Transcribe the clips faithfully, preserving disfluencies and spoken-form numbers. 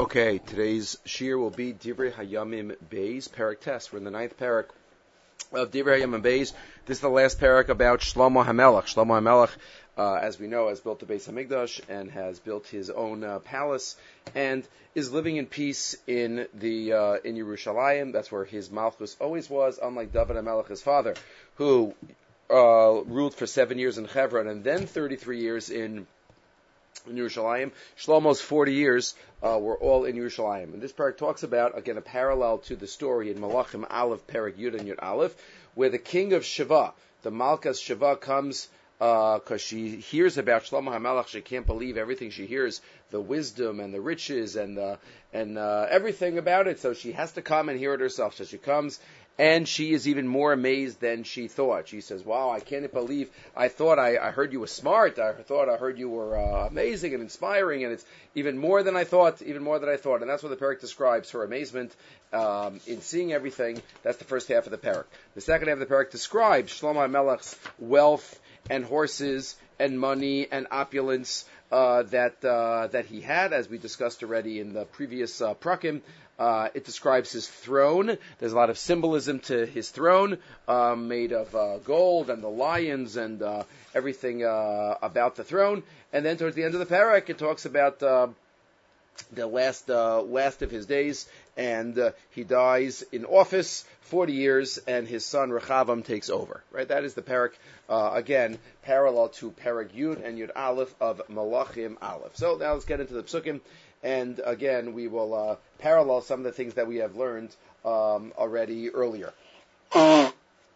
Okay, today's shir will be Divrei Hayamim Beis, Parak Test. We're in the ninth parak of Divrei Hayamim Beis. This is the last parak about Shlomo HaMelech. Shlomo HaMelech, uh, as we know, has built the Beis HaMikdash and has built his own uh, palace and is living in peace in the uh, in Yerushalayim. That's where his Malchus always was, unlike David HaMelech, his father, who uh, ruled for seven years in Hebron and then thirty-three years in in Yerushalayim. Shlomo's forty years uh, were all in Yerushalayim. And this parak talks about, again, a parallel to the story in Malachim Aleph, Parak Yud and Yud Aleph, where the king of Sheva, the Malkas Sheva, comes because uh, she hears about Shlomo HaMelech. She can't believe everything she hears, the wisdom and the riches and the, and uh, everything about it. So she has to come and hear it herself. So she comes, and she is even more amazed than she thought. She says, wow, I can't believe, I thought I, I heard you were smart, I thought I heard you were uh, amazing and inspiring, and it's even more than I thought, even more than I thought. And that's what the parak describes, her amazement um, in seeing everything. That's the first half of the parak. The second half of the parak describes Shlomo HaMelech's wealth and horses and money and opulence uh, that uh, that he had, as we discussed already in the previous uh, prakim. Uh, it describes his throne. There's a lot of symbolism to his throne, uh, made of uh, gold and the lions and uh, everything uh, about the throne. And then towards the end of the parak, it talks about uh, the last uh, last of his days, and uh, he dies in office, forty years, and his son Rechavam takes over. Right? That is the parak, uh, again, parallel to Parak Yud and Yud Aleph of Malachim Aleph. So now let's get into the psukim. And again, we will uh, parallel some of the things that we have learned um, already earlier. Umalkas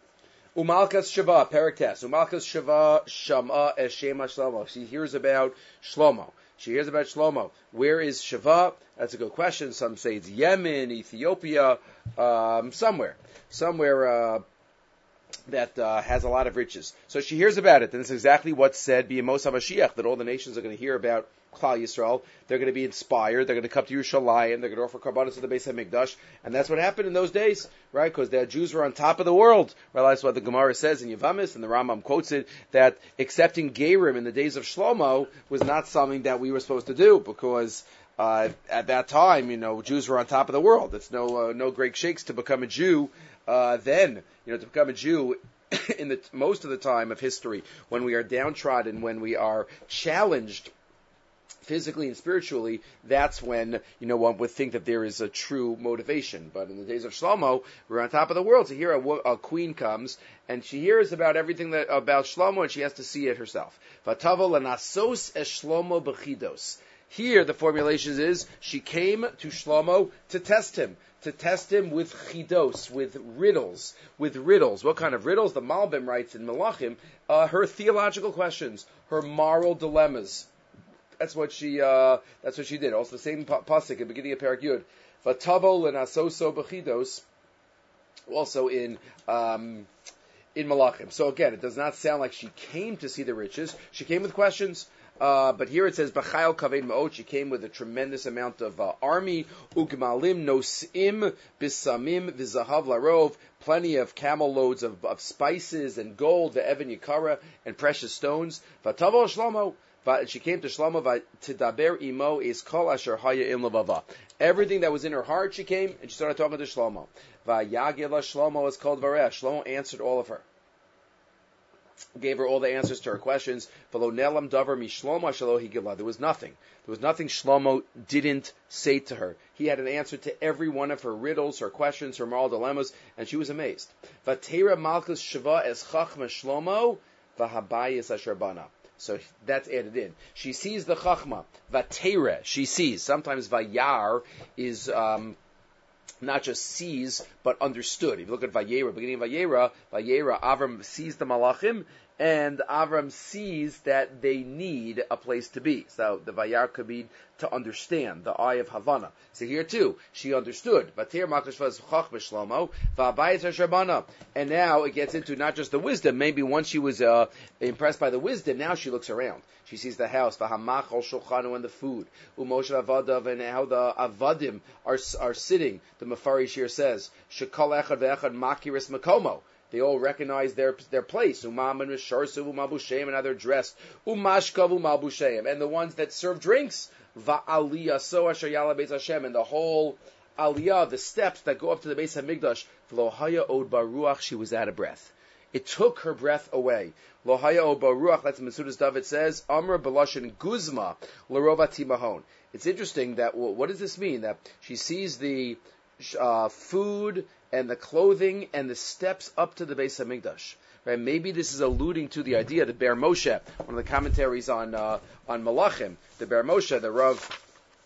Sheva, Parak Test. Umalkas Sheva Shama es Shema Shlomo. She hears about Shlomo. She hears about Shlomo. Where is Sheva? That's a good question. Some say it's Yemen, Ethiopia, um, somewhere. Somewhere uh, that uh, has a lot of riches. So she hears about it. And it's exactly what's said, B'Yemos HaMashiach, that all the nations are going to hear about Klal Yisrael. They're going to be inspired. They're going to come to Yerushalayim. They're going to offer karbanos to the Beis HaMikdash. And that's what happened in those days, right? Because the Jews were on top of the world. Right? That's what the Gemara says in Yavamis, and the Rambam quotes it, that accepting Gerim in the days of Shlomo was not something that we were supposed to do, because uh, at that time, you know, Jews were on top of the world. It's no uh, no great shakes to become a Jew uh, then. You know, to become a Jew in the most of the time of history, when we are downtrodden, when we are challenged physically and spiritually, that's when, you know, one would think that there is a true motivation. But in the days of Shlomo, we're on top of the world. So here a, a queen comes, and she hears about everything that about Shlomo, and she has to see it herself. V'tavo l'nasos es Shlomo b'chidos. Here, the formulation is, she came to Shlomo to test him. To test him with chidos, with riddles, with riddles. What kind of riddles? The Malbim writes in Malachim, uh, her theological questions, her moral dilemmas. That's what she. Uh, that's what she did. Also, the same pasuk at the beginning of Parak Yud, "Vatavo lenasoso b'chidos." Also in um, in Malachim. So again, it does not sound like she came to see the riches. She came with questions. Uh, but here it says, "B'chayil kaved ma'ot." She came with a tremendous amount of uh, army. Ugmalim nosim bisamim v'zahav larov. Plenty of camel loads of, of spices and gold, the even yikara, and precious stones. Vatavo Shlomo. But she came to Shlomo to daber imo is kol asher haya im levava. Everything that was in her heart, she came and she started talking to Shlomo. Vayagila Shlomo is called Vareh. Shlomo answered all of her, gave her all the answers to her questions. V'lo nelam davar mi Shlomo shelo higila. There was nothing. There was nothing Shlomo didn't say to her. He had an answer to every one of her riddles, her questions, her moral dilemmas, and she was amazed. Vatera malchus sheva es chachma Shlomo v'habayis asher bana. So that's added in. She sees the Chachma. Vatera, she sees. Sometimes Vayar is um, not just sees, but understood. If you look at Vayera, beginning of Vayera, Vayera, Avram sees the Malachim, and Avram sees that they need a place to be. So the Vayar could be to understand, the eye of Havana. So here too, she understood. And now it gets into not just the wisdom. Maybe once she was uh, impressed by the wisdom, now she looks around. She sees the house, and the food, and how the avadim are are sitting. The Mefarish here says, they all recognize their their place. Umam and Risharsu, Umabushem, and how they're dressed. Umashkav, Umabushem, and the ones that serve drinks va'aliyah so asher yala beis Hashem, and the whole aliyah, the steps that go up to the Beis Hamikdash, v'lo haya od baruach, she was out of breath. It took her breath away. Lo haya od baruach, that's Mesudas David says, Amr Balashin Guzma, Larova Timahon. It's interesting that, what does this mean? That she sees the uh, food and the clothing and the steps up to the Beis Hamikdash. Right? Maybe this is alluding to the idea that Ber Moshe, one of the commentaries on uh, on Malachim, the Ber Moshe, the Rav,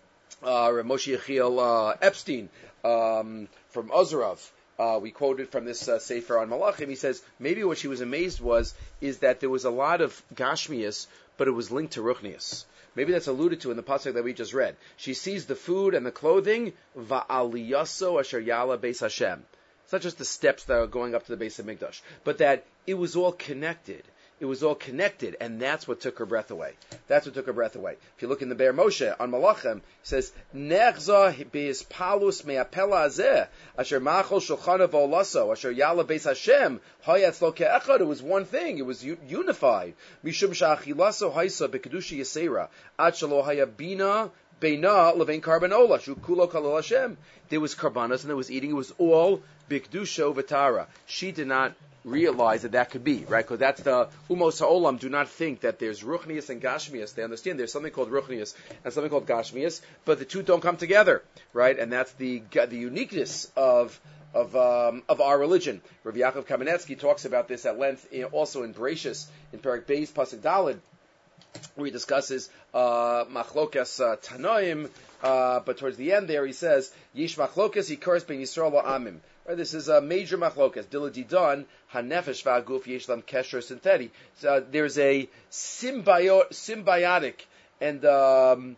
uh, Rav Moshe Yechiel uh, Epstein um, from Ozerov, uh, we quoted from this uh, Sefer on Malachim. He says maybe what she was amazed was is that there was a lot of Gashmias, but it was linked to Ruchnias. Maybe that's alluded to in the pasuk that we just read. She sees the food and the clothing, va'aliyaso asher yala beis Hashem. It's not just the steps that are going up to the Beis Hamikdash, but that it was all connected. It was all connected, and that's what took her breath away. That's what took her breath away. If you look in the Be'er Moshe on Malachim, it says, Nechza beis palus me'apela azeh, asher machol shulchana v'olaso, asher yala beis Hashem, hayatz lo ke'echad. It was one thing. It was unified. Mishum sha'achilaso haisa bekedusha yisera, ad shelo haya bina beina levein karbanola, shukulo kalol Hashem. There was karbanos and there was eating. It was all bikdusha v'tara. She did not realize that that could be, right? Because that's the Umos HaOlam do not think that there's Ruchnias and Gashmias. They understand there's something called Ruchnias and something called Gashmias, but the two don't come together, right? And that's the the uniqueness of of um, of our religion. Rav Yaakov Kamenetsky talks about this at length, in, also in Bereshis, in Perek Beis Pasuk Daled, where he discusses uh, Machlokas uh, Tanoim, uh, but towards the end there he says, Yish Machlokas Yikaris Ben Yisrael Amim. Right, this is a major machlokas. Diladidan hanefesh v'aguf yeshlam kesher syntheti. So there's a symbio- symbiotic and um,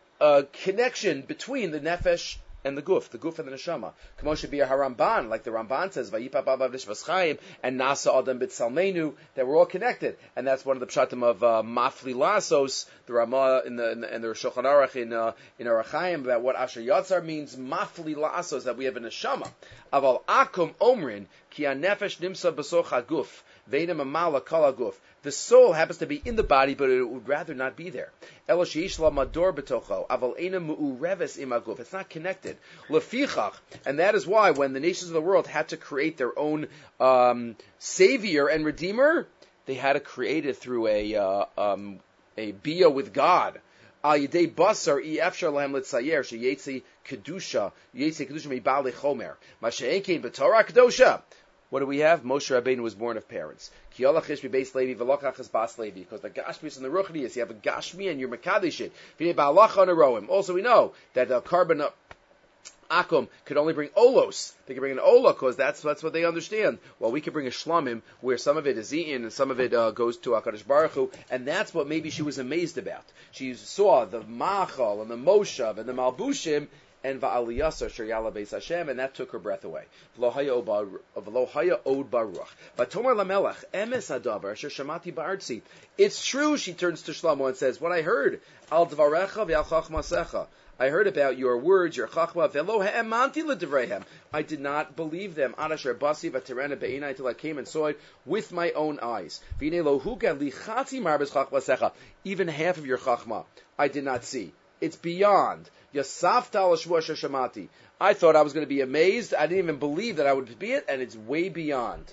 a connection between the nefesh and the guf, the guf and the neshama. Kamoshe b'yar haramban, like the Ramban says, vayipap avav nishvas chayim and nasa adam b'tzalmenu, that we're all connected, and that's one of the pshatim of uh, mafli lasos, the Ramah in the in the, in the Shulchan Aruch in uh, in Orach Chaim, about what Asher Yatzar means, mafli lasos, that we have a neshama. Aval akum omrin ki hanefesh nimsa b'soch haguf ve'inem amala kol haguf. The soul happens to be in the body, but it would rather not be there. Elo sheish la mador b'tocho, aval eina mu'ureves im haguf. It's not connected. Lefichach, and that is why when the nations of the world had to create their own um, savior and redeemer, they had to create it through a uh, um, a bia with God. Al yidei basar i efshar lahem litzayer sheyetzi kedusha yetzi kedusha mibal lechomer masha'enkein b'torah kedosha. What do we have? Moshe Rabbeinu was born of parents. Because the Gashmi and the Ruchnias, you have a Gashmi and you're Mekadesh it. Also we know that the carbon Akum could only bring Olos. They can bring an Ola because that's, that's what they understand. Well, we could bring a Shlamim where some of it is eaten and some of it uh, goes to HaKadosh Baruch Hu, and that's what maybe she was amazed about. She saw the Machal and the Moshav and the Malbushim and Va'aliyasa Sheyala Beis Hashem, and that took her breath away. V'lohaya od baruch. V'tomer lamelech emes hadavar asher shamati ba'artzi. It's true, she turns to Shlomo and says, what I heard, al dvarecha v'al chachmasecha. I heard about your words, your chachma, v'lo ha'emanti l'divreihem. I did not believe them. Ad asher basi v'terena be'inai, until I came and saw it with my own eyes. V'inei lo huga lichati marbes chachmasecha. Even half of your chachma I did not see. It's beyond. Yasafta al shvua shamati. I thought I was going to be amazed. I didn't even believe that I would be it, and it's way beyond.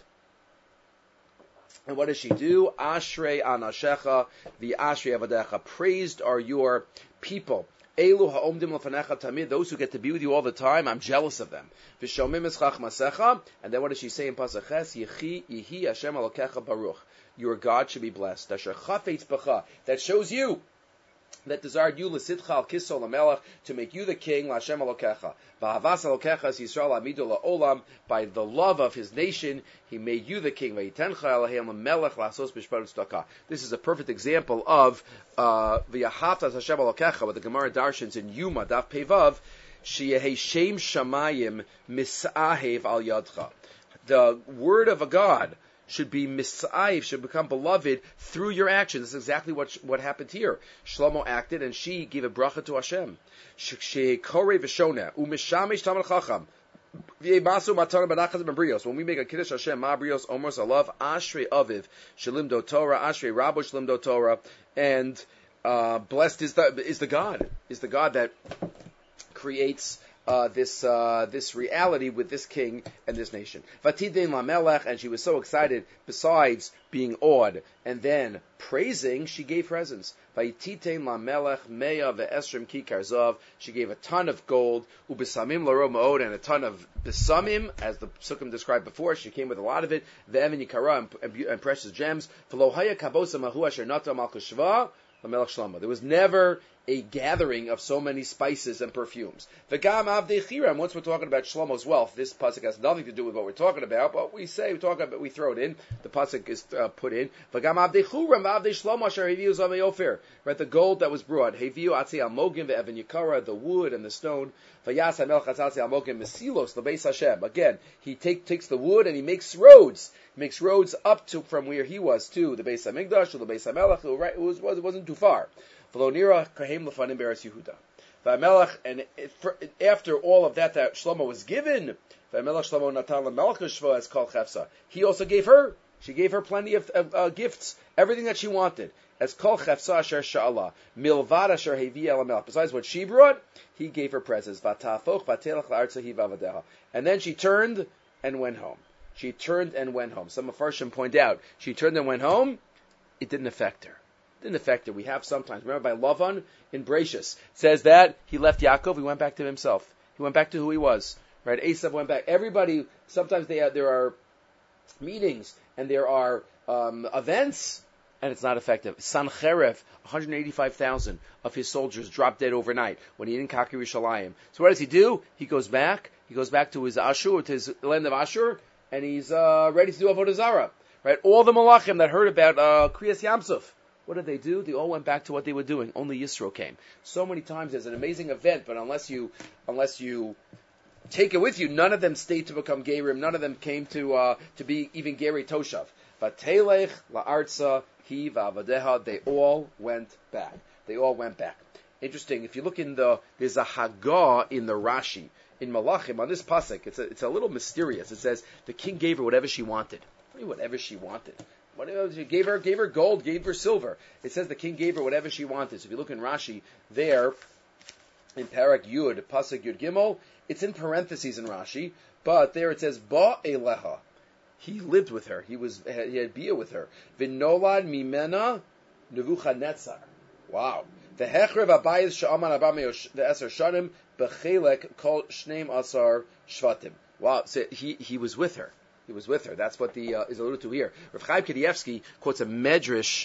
And what does she do? Ashrei anashecha, the Ashrei avadecha. Praised are your people. Elu ha'omdim lefanecha tamid. Those who get to be with you all the time, I'm jealous of them. V'shomim es chachmasecha. And then what does she say in Pasuk Ches? Yechi yehi Hashem alokecha baruch. Your God should be blessed. Asher chafetz b'cha. That shows you that desired you l'sitcha al kisol lamelech, to make you the king, l'Hashem alokecha. V'havas alokecha es Yisrael amidu la'olam. By the love of his nation, he made you the king. V'yitencha Eloheim lamelech la'asos b'shpat u'tzedakah. This is a perfect example of v'yahavtas Hashem alokecha, what the Gemara darshans in Yuma Daf Pevav, sheyehi shem shamayim misahev al yadcha. The word of a God should be misaiv, should become beloved through your actions. This is exactly what what happened here. Shlomo acted, and she gave a bracha to Hashem. Shekorei v'shoneh u'mishamish tamar chacham v'yemasu matana b'nachas b'brios. When we make a kiddush Hashem, ma brios omros alav ashrei aviv shalimdo Torah, ashrei rabo shalimdo Torah, and uh, blessed is the is the God is the God that creates uh, this uh, this reality with this king and this nation. Vatidein lamelech, and she was so excited. Besides being awed and then praising, she gave presents. Vayititein lamelech meya ve'esrim kikar zav. She gave a ton of gold, ubesamim laro ma'od, and a ton of besamim, as the Sukkim described before. She came with a lot of it. Ve'emin yikara, and, and precious gems. V'lo haya kabosa mahu asher nata malchus shva. There was never a gathering of so many spices and perfumes. V'gam avdei chiram. Once we're talking about Shlomo's wealth, this pasuk has nothing to do with what we're talking about, but we say we talk about, we throw it in. The pasuk is uh, put in. V'gam avdei churam avdei Shlomo asher heviu zamei ofer. Right, the gold that was brought. Heviu atzi almogim ve'evan yikara, the wood and the stone. V'yas hamelch atzi almogim mesilos lebeis Hashem. Again, he take, takes the wood and he makes roads. He makes roads up to from where he was to the Beis Hamikdash, to the Beis Hamelech. It was, it wasn't too far. V'lo nira kahem lefanim be'eretz Yehuda. V'Hamelech, and it, for, after all of that that Shlomo was given, V'Hamelech Shlomo natan lemelech shvo as kol chefsa. He also gave her. She gave her plenty of, of uh, gifts, everything that she wanted. As kol chefsa asher sha'ala milvad asher hevi el hamelech. Besides what she brought, he gave her presents. V'tafoch v'telech la'artzahi v'avadeha. And then she turned and went home. She turned and went home. Some Mepharshim point out, she turned and went home. It didn't affect her. It didn't affect her. We have sometimes. Remember by Lavan in Bereshis says that he left Yaakov. He went back to himself. He went back to who he was. Right? Esav went back. Everybody. Sometimes they have, there are meetings and there are um, events, and it's not effective. Sancherev, one hundred eighty-five thousand of his soldiers dropped dead overnight when he didn't conquer Yerushalayim. So what does he do? He goes back. He goes back to his Ashur, to his land of Ashur. And he's uh, ready to do Avodah Zarah. Right? All the Malachim that heard about uh, Kriyas Yamsuf, what did they do? They all went back to what they were doing. Only Yisro came. So many times there's an amazing event, but unless you unless you take it with you, none of them stayed to become Gerim. None of them came to uh, to be even Geri Toshav. Vatelech la'artza hi va'avadeha. They all went back. They all went back. Interesting. If you look in the, there's a Haggah in the Rashi. In Malachim, on this pasuk, it's a, it's a little mysterious. It says the king gave her whatever she wanted. Whatever she wanted. Whatever she gave her, gave her gold, gave her silver. It says the king gave her whatever she wanted. So if you look in Rashi, there, in Parak Yud, pasuk Yud Gimel, it's in parentheses in Rashi, but there it says Ba Eleha. He lived with her. He was he had bia with her. V'nolad mimena Nebuchadnezzar. Wow. The hechrev abayis she'aman abam the eser shanim bechelek kol shneim asar shvatim. Wow, so he he was with her. He was with her. That's what the uh, is alluded to here. Rav Chaim Kanievsky quotes a medrash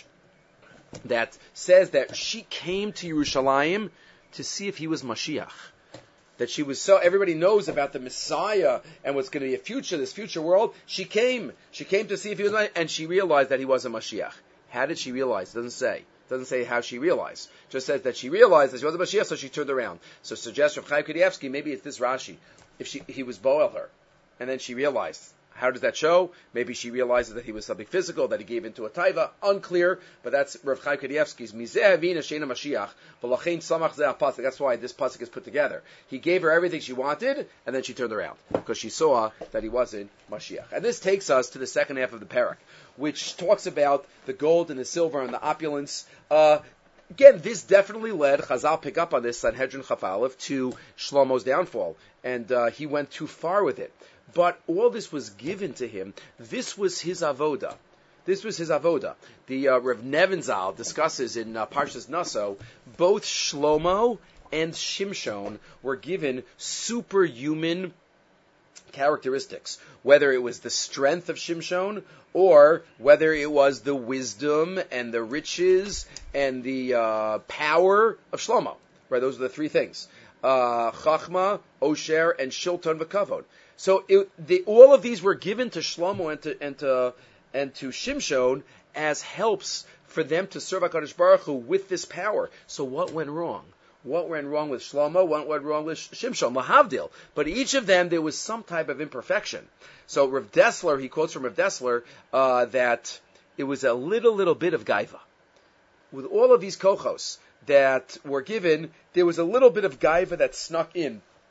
that says that she came to Yerushalayim to see if he was Mashiach. That she was so, everybody knows about the Messiah and what's going to be a future, this future world. She came. She came to see if he was Mashiach, and she realized that he wasn't Mashiach. How did she realize? It doesn't say. It doesn't say how she realized. It just says that she realized that she wasn't Mashiach, so she turned around. So suggests Rav Chaim Kanievsky, maybe it's this Rashi. If she, he was Boel her, and then she realized. How does that show? Maybe she realizes that he was something physical, that he gave into a taiva. Unclear, but that's Rav Chaim Kanievsky's Mizeh Avina Sheina Mashiach, V'lachein Samach Zeh HaPasuk. That's why this pasuk is put together. He gave her everything she wanted, and then she turned around, because she saw that he wasn't Mashiach. And this takes us to the second half of the parak, which talks about the gold and the silver and the opulence. Uh, Again, this definitely led, Chazal pick up on this, Sanhedrin Chaf Aleph, to Shlomo's downfall. And uh, he went too far with it. But all this was given to him. This was his avoda. This was his avoda. The uh, Rav Nevinzal discusses in uh, Parshas Naso, both Shlomo and Shimshon were given superhuman characteristics, whether it was the strength of Shimshon or whether it was the wisdom and the riches and the uh, power of Shlomo. Right, those are the three things: uh, Chachma, Osher, and Shilton v'Kavod. So it, the, all of these were given to Shlomo and to and to and to Shimshon as helps for them to serve HaKadosh Baruch Hu with this power. So what went wrong? What went wrong with Shlomo? What went wrong with Shimshon? Lahavdil. But each of them, there was some type of imperfection. So Rav Dessler, he quotes from Rav Dessler, uh, that it was a little, little bit of gaiva. With all of these kochos that were given, there was a little bit of gaiva that snuck in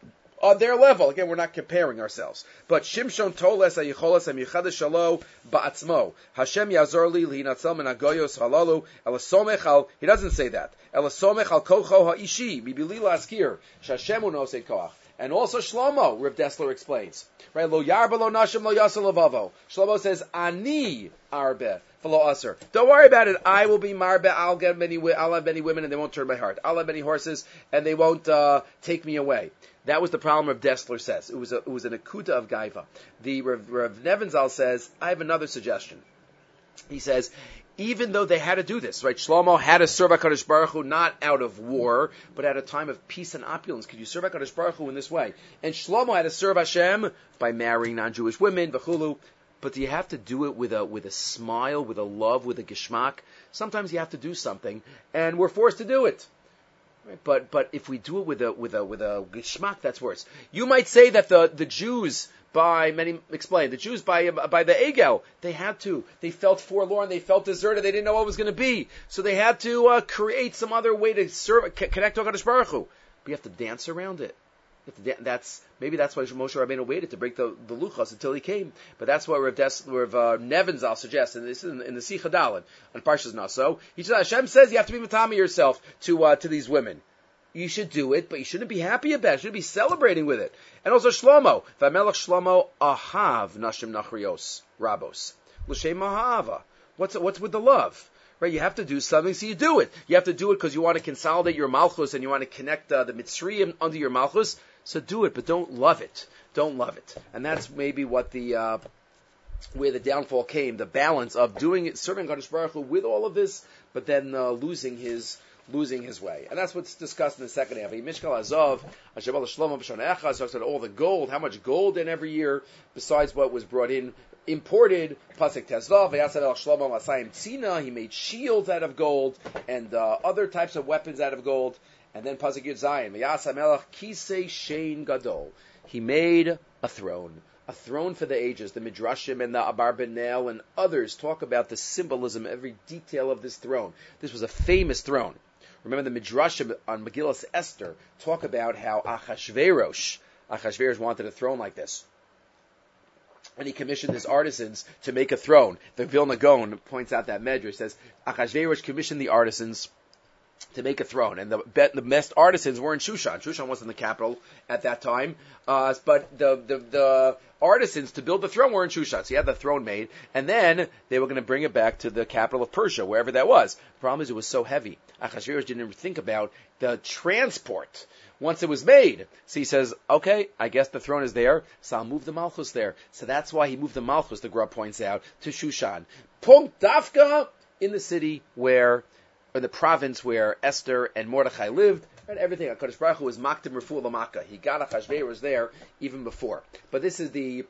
on their level. Again, we're not comparing ourselves. But Shimshon toles hayicholes hamichadash shalo ba'atzmo. Hashem yazor li lihinatzal min hagoyos halalu elasomech al. He doesn't say that. Elasomech al kocho ha'ishi mibili laskir shashem unosei koach. And also Shlomo, Rav Dessler explains. Right? Lo yarba lo nashim lo yasel levavo. Shlomo says, Ani arbe v'lo aser. Don't worry about it. I will be marbe. I'll get many. I'll have many women, and they won't turn my heart. I'll have many horses, and they won't uh, take me away. That was the problem Rav Dessler says. It was a, it was an akuta of gaiva. The Rav, Rav Nevenzahl says, I have another suggestion. He says, even though they had to do this, right? Shlomo had to serve HaKadosh Baruch Hu not out of war, but at a time of peace and opulence. Could you serve HaKadosh Baruch Hu in this way? And Shlomo had to serve Hashem by marrying non-Jewish women, v'chulu. But do you have to do it with a with a smile, with a love, with a geschmack? Sometimes you have to do something, and we're forced to do it. Right? But but if we do it with a with a with a geschmack, that's worse. You might say that the the Jews, by many explain the Jews by by the Egel, they had to. They felt forlorn. They felt deserted. They didn't know what it was going to be. So they had to uh, create some other way to serve, connect to HaKadosh Baruch Hu. But you have to dance around it. You have to da- that's maybe that's why Moshe Rabbeinu waited to break the, the luchos until he came. But that's what Rav, Des, Rav uh, Nevenzahl suggests, and this is in, in the Sicha Daled on Parshas Naso. He says Hashem says you have to be matami yourself to uh, to these women. You should do it, but you shouldn't be happy about it. You shouldn't be celebrating with it. And also Shlomo. V'amelech Shlomo ahav nashim nachrios rabos. L'shem ahava. What's, what's with the love? Right? You have to do something, so you do it. You have to do it because you want to consolidate your malchus and you want to connect uh, the Mitzrayim under your malchus. So do it, but don't love it. Don't love it. And that's maybe what the, uh, where the downfall came. The balance of doing it, serving Kadosh Baruch Hu with all of this, but then uh, losing his losing his way. And that's what's discussed in the second half. Mishkal Azov, Hashem Shlomo B'Shana Echad, talks about all the gold, how much gold in every year, besides what was brought in, imported. Pasuk Tezvav, V'yasad El Shlomo Masayim Tzina, he made shields out of gold, and uh, other types of weapons out of gold. And then Pasuk Yud Zayin, V'yasad Melech Kisei Shein Gadol, he made a throne. A throne for the ages. The Midrashim and the Abarbanel and others talk about the symbolism, every detail of this throne. This was a famous throne. Remember the Midrashim on Megillas Esther talk about how Achashverosh, Achashverosh wanted a throne like this. And he commissioned his artisans to make a throne. The Vilna Gaon points out that Medrash, says Achashverosh commissioned the artisans to make a throne, and the, the best artisans were in Shushan. Shushan wasn't the capital at that time, uh, but the, the the artisans to build the throne were in Shushan. So he had the throne made, and then they were going to bring it back to the capital of Persia, wherever that was. The problem is it was so heavy. Achashverosh didn't even think about the transport once it was made. So he says, okay, I guess the throne is there, so I'll move the Malchus there. So that's why he moved the Malchus, the Gra points out, to Shushan. Punkt Dafka, in the city where, or the province where Esther and Mordechai lived, and everything. HaKadosh Baruch Hu was Maktim Refu Lamaka. He got Achashverosh there even before. But this is the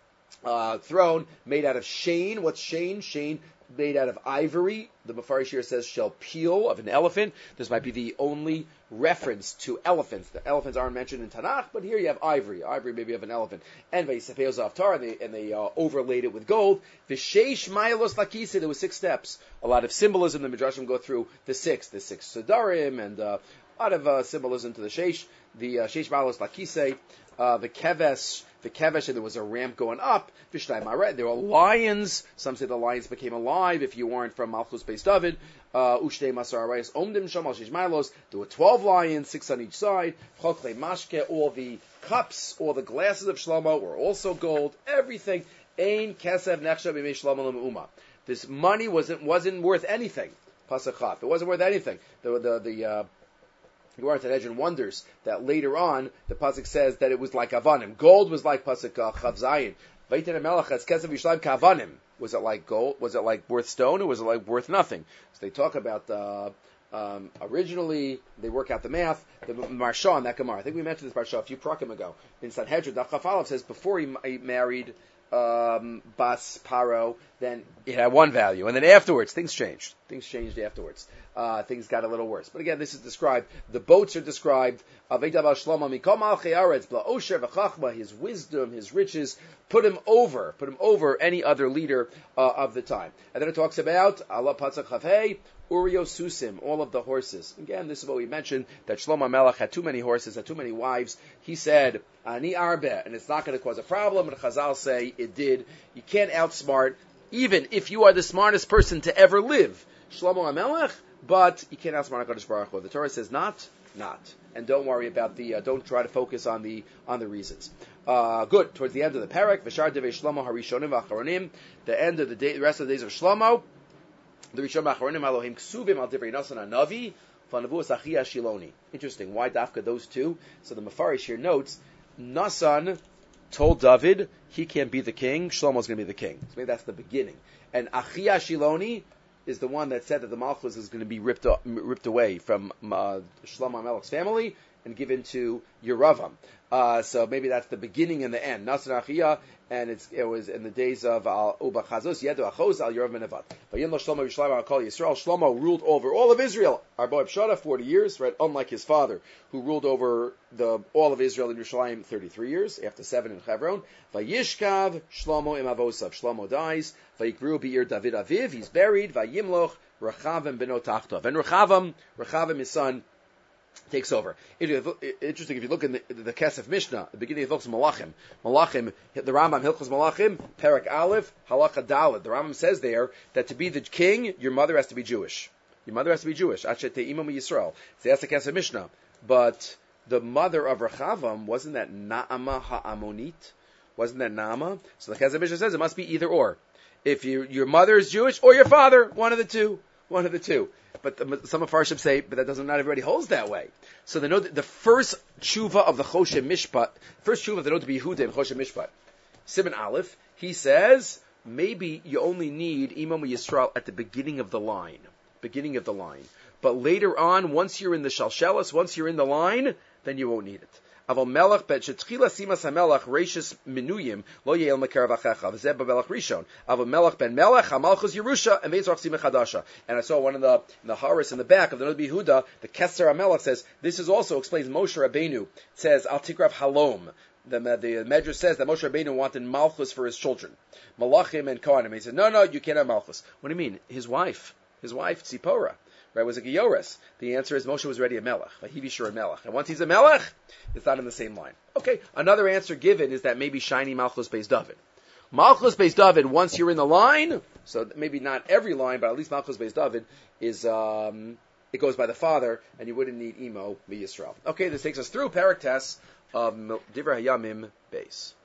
uh, throne made out of Shane. What's Shane? Shane made out of ivory. The Mefarish here says shell peel of an elephant. This might be the only reference to elephants. The elephants aren't mentioned in Tanakh, but here you have ivory. Ivory maybe of an elephant. And Vayisafeos Avtar, and they, and they uh, overlaid it with gold. V'sheish Mailos Lakise, there were six steps. A lot of symbolism. The Midrashim go through the six. The six Sedarim, and uh, a lot of uh, symbolism to the Sheish. The uh, Sheish Mailos Lakise, uh, the Kevesh, the Kevesh, and there was a ramp going up. Vishnai Maret, there were lions. Some say the lions became alive if you weren't from Malchus Beis David. Ushtei Masar Arayos Omdim Shamal Sheish Mailos. There were twelve lions, six on each side. Chokle Mashke, all the cups, all the glasses of Shlomo were also gold. Everything. Ein Kesev Nechshav B'mei Shlomo L'Me'uma. This money wasn't wasn't worth anything. Pasuk Chaf. It wasn't worth anything. The the the. Uh, Gemara Sanhedrin wonders that later on the pasuk says that it was like avanim. Gold was like pasuk uh, Chav Zayin. Vayiten Melech has Kesav Yishleim Kavanim. Was it like gold? Was it like worth stone, or was it like worth nothing? So they talk about uh, um, originally they work out the math. The Marsha in that Gemara, I think we mentioned this Marsha a few prakim ago. In Sanhedrin, Daf Chaf Aleph says before he, he married um, Bas Paro, then it had one value, and then afterwards things changed. Things changed afterwards. Uh, things got a little worse. But again, this is described. The boats are described. His wisdom, his riches, put him over, put him over any other leader uh, of the time. And then it talks about Allah Patzach Chavei Urio Susim, all of the horses. Again, this is what we mentioned, that Shlomo Melech had too many horses, had too many wives. He said, Ani Arbe, and it's not going to cause a problem. And Chazal say it did. You can't outsmart, even if you are the smartest person to ever live, Shlomo Melech, but you can't outsmart HaKadosh Baruch Hu. The Torah says not, not. And don't worry about the, uh, don't try to focus on the on the reasons. Uh, good. Towards the end of the parak, V'shar devei Shlomo harishonim v'acharonim, the end of the day, the rest of the days of Shlomo, the Rishon v'acharonim Elohim ksuvim al divrei Nasan hanavi v'anavuas Achia Shiloni. Interesting. Why dafka those two? So the Mefarish here notes, Nasan told David he can't be the king, Shlomo's going to be the king. So maybe that's the beginning. And Achia Shiloni is the one that said that the Malchus is going to be ripped up, ripped away from uh, Shlomo Melech's family and given to Yeravam. Uh, so maybe that's the beginning and the end. Nasan Achia, and it's, it was in the days of Al Uba Chazos Yedu Achos Al Yerav Menevat. Vayin lo Shlomo Yishlayim Al Kol Yisrael. Shlomo ruled over all of Israel. Arba Pshada, forty years, right? Unlike his father, who ruled over the all of Israel in Yerushalayim thirty-three years, after seven in Hebron. Vayishkav Shlomo im Avosav. Shlomo dies. Vayikru Be'ir David Aviv. He's buried. Vayimloch Rechavim beno Tachtov. And Rechavim, Rechavim his son, takes over. Interesting, if you look in the, the Kesef Mishnah, the beginning of Hilchos Malachim, Malachim, the Rambam, Hilchos Malachim, Perak Aleph, Halacha Daled. The Rambam says there that to be the king, your mother has to be Jewish. Your mother has to be Jewish. Achet Te'imam Yisrael. So that's the Kesef Mishnah. But the mother of Rechavam, wasn't that Naama Ha'amonit? Wasn't that Naama? So the Kesef Mishnah says it must be either or. If you, your mother is Jewish, or your father, one of the two. One of the two. But the, some of Farshim say, but that doesn't, not everybody holds that way. So they know that the first tshuva of the Choshen Mishpat, first tshuva of the note to be Yehuda in Choshen Mishpat, Simon Aleph, he says, maybe you only need Imam Yisrael at the beginning of the line. Beginning of the line. But later on, once you're in the Shalshelis, once you're in the line, then you won't need it. Aval melech bet shetchila simas hamelech reishis minuyim lo ye'el mekerav achecha v'zeh b'melech rishon. Aval melech ben melech hamalchus Yerusha and ve'ezrach simach hadasha. And I saw one in the in the Haris in the back of the Noda B'Yehuda, the Keser HaMelech says this is also explains Moshe Rabbeinu. It says al tikrav halom. The the Medrash says that Moshe Rabbeinu wanted malchus for his children, malachim and kohanim. He said no no you can't have malchus. What do you mean? His wife, his wife Tzipora. Right, was a Geyores. The answer is Moshe was already a Melech. Vahivi Shur a Melech. And once he's a Melech, it's not in the same line. Okay, another answer given is that maybe shiny Malchus Beis David. Malchus Beis David, once you're in the line, so maybe not every line, but at least Malchus Beis David is, um, it goes by the father, and you wouldn't need Imo Mi Yisrael. Okay, this takes us through Parak Tes of Divrei Hayamim Beis.